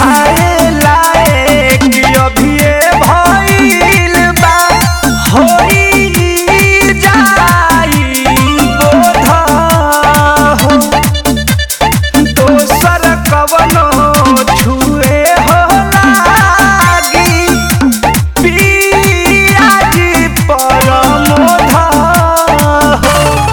खाए लायक अभिये भइल बा होई जाई बोध हो दोसर कवनो छुए हो लागी पियाजी परमोध हो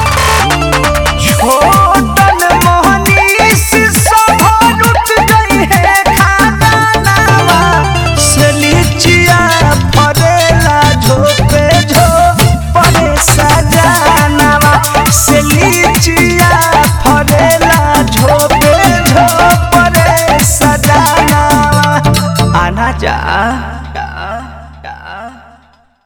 छोटन मोहनीश सब लुट गई है खानावा से लीचिया फरेला झोपे झोपरे सजानावा से लीचिया फरेला झोपे झोपरे सजानावा आना जा।